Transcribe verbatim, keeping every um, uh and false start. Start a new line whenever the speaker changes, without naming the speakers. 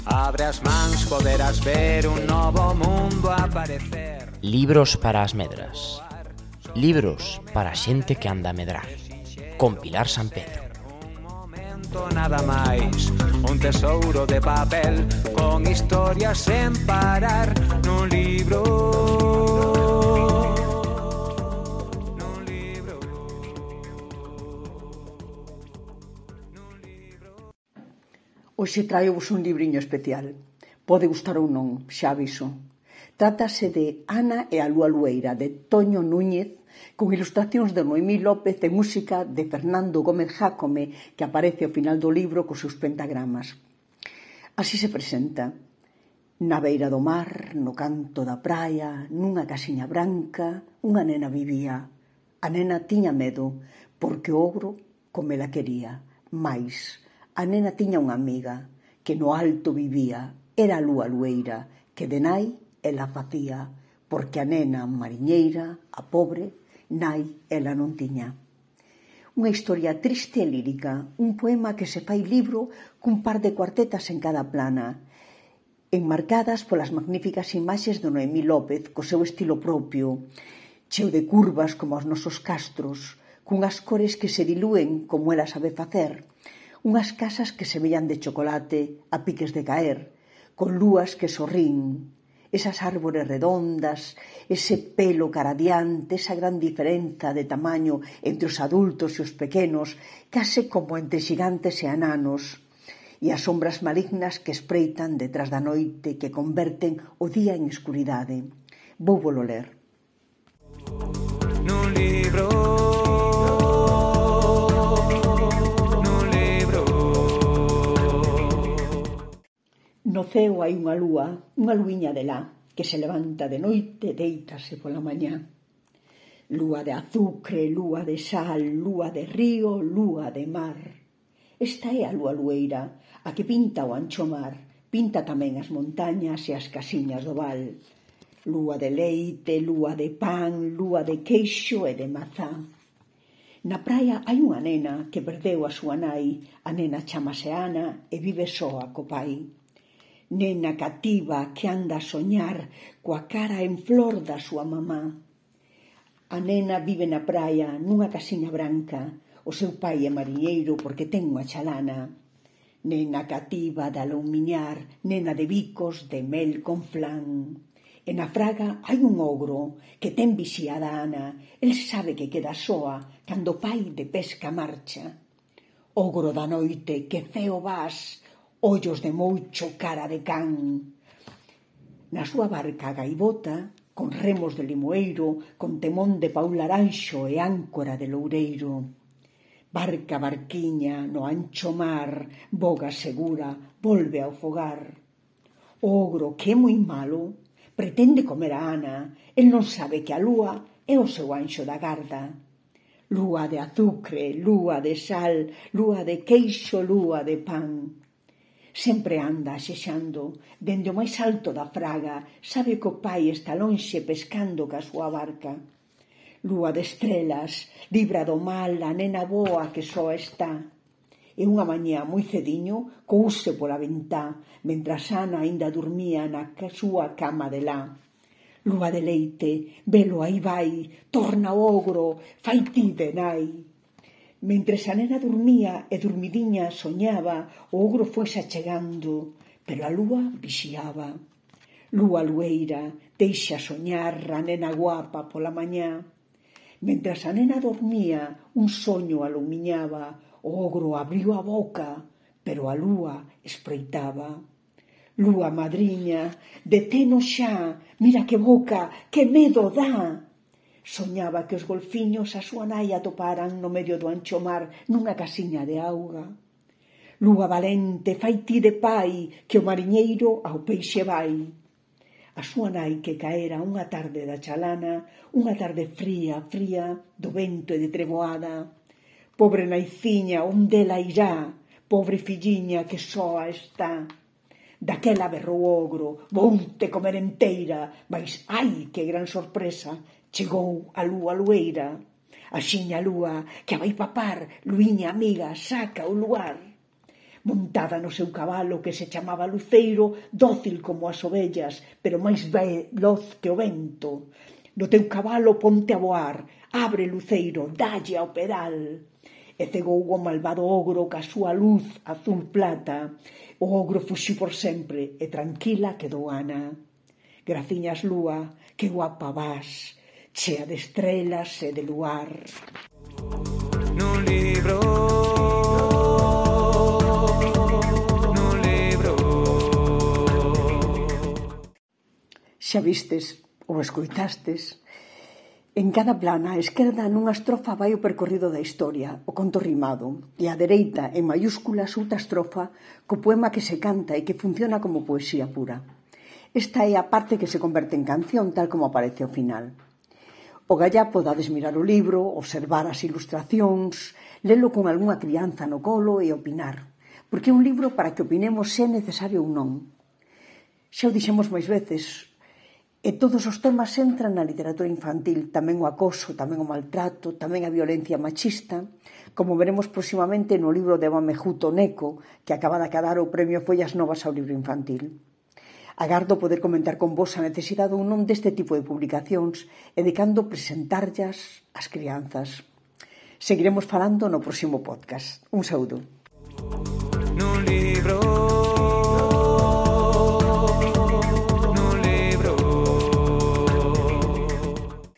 Abre as mans, poderás ver un novo mundo aparecer.
Libros para as medras. Libros para a xente que anda a medrar. Con Pilar San Pedro.
Un momento nada máis, un tesouro de papel con historias sen parar nun libro. Nun libro. Nun libro.
Hoxe traio-vos un libriño especial. Pode gustar ou non, xa aviso. Trátase de Ana e a Lúa Lueira, de Toño Núñez, con ilustracións de Noemí López e música de Fernando Gómez Jácome, que aparece ao final do libro cos seus pentagramas. Así se presenta. Na beira do mar, no canto da praia, nunha casiña branca, unha nena vivía. A nena tiña medo, porque o ogro comela quería. Mais a nena tiña unha amiga, que no alto vivía. Era a Lúa Lueira, que de nai ela facía, porque a nena mariñeira, a pobre, nai ela non tiña. Unha historia triste e lírica, un poema que se fai libro cun par de cuartetas en cada plana, enmarcadas polas magníficas imaxes de Noemí López, co seu estilo propio, cheo de curvas como os nosos castros, cunhas cores que se dilúen como ela sabe facer, unhas casas que semellan de chocolate a piques de caer, con lúas que sorrín, esas árbores redondas, ese pelo caradiante, esa gran diferenza de tamaño entre os adultos e os pequenos, case como entre xigantes e ananos, e as sombras malignas que espreitan detrás da noite que converten o día en escuridade. Vou volo ler.
Nun libro.
No ceo hai unha lúa, unha luiña de lá, que se levanta de noite e deítase pola mañá. Lúa de azucre, lúa de sal, lúa de río, lúa de mar. Esta é a Lúa Lueira, a que pinta o ancho mar, pinta tamén as montañas e as casiñas do val. Lúa de leite, lúa de pan, lúa de queixo e de mazá. Na praia hai unha nena que perdeu a súa nai, a nena chamase Ana e vive soa co pai. Nena cativa que anda a soñar coa cara en flor da súa mamá. A nena vive na praia nunha casiña branca, o seu pai é mariñeiro porque ten unha chalana. Nena cativa de alumiñar, nena de bicos de mel con flan. E na fraga hai un ogro que ten vixiada a Ana, el sabe que queda soa cando o pai de pesca marcha. Ogro da noite, que feo vas, ollos de moucho, cara de can. Na súa barca gaivota, con remos de limoeiro, con temón de pau laranxo e áncora de loureiro. Barca, barquiña, no ancho mar, boga segura, volve ao fogar. O ogro, que é moi malo, pretende comer a Ana. El non sabe que a lúa é o seu anxo da garda. Lúa de azucre, lúa de sal, lúa de queixo, lúa de pan. Sempre anda axexando, dende o máis alto da fraga, sabe que o pai está lonxe pescando ca súa barca. Lúa de estrelas, libra do mal a nena boa que soa está. E unha mañá moi cediño couse pola ventá, mentras Ana aínda dormía na súa cama de lá. Lúa de leite, velo aí vai, torna o ogro, fai ti de nai. Mentres a nena dormía e dormidiña soñaba, o ogro foise achegando, pero a lúa vixiaba. Lúa Lueira, deixa soñar a nena guapa pola mañá. Mentres a nena dormía, un soño alumiñaba, o ogro abriu a boca, pero a lúa espreitaba. Lúa madriña, deteno xa, mira que boca, que medo dá. Soñaba que os golfiños a súa nai atoparan no medio do ancho mar nunha casiña de auga. Lúa valente, fai ti de pai, que o mariñeiro ao peixe vai. A súa nai que caera unha tarde da chalana, unha tarde fría, fría, do vento e de treboada. Pobre naiciña, onde ela irá, pobre filliña que soa está. Daquela berrou o ogro, voute comer enteira, mas ai, que gran sorpresa, chegou a Lúa Lueira. Axiña a lúa, que a vai papar, luiña amiga, saca o luar. montada no seu cabalo que se chamaba Luceiro, dócil como as ovellas, pero máis veloz que o vento. No teu cabalo ponte a voar, abre, Luceiro, dalle ao pedal. E cegou o malvado ogro ca súa luz azul plata. O ogro fuxiu por sempre e tranquila quedou Ana. Graciñas, lúa, que guapa vas, chea de estrelas e de luar.
Nun libro, nun libro.
Xa vistes ou escoitastes, en cada plana, a esquerda nunha estrofa vai o percorrido da historia, o conto rimado, e a dereita, en mayúsculas, outra estrofa co poema que se canta e que funciona como poesía pura. Esta é a parte que se converte en canción, tal como aparece ao final. O gallá podades mirar o libro, observar as ilustracións, lelo con algunha crianza no colo e opinar, porque é un libro para que opinemos se é necesario ou non. Xa o dixemos máis veces, e todos os temas entran na literatura infantil, tamén o acoso, tamén o maltrato, tamén a violencia machista, como veremos próximamente no libro de Mamejuto Neko, que acaba de acadar o premio Follas Novas ao libro infantil. Agardo poder comentar con vos a necesidade ou non deste tipo de publicacións e de cando presentarllas ás crianzas. Seguiremos falando no próximo podcast. Un saúdo.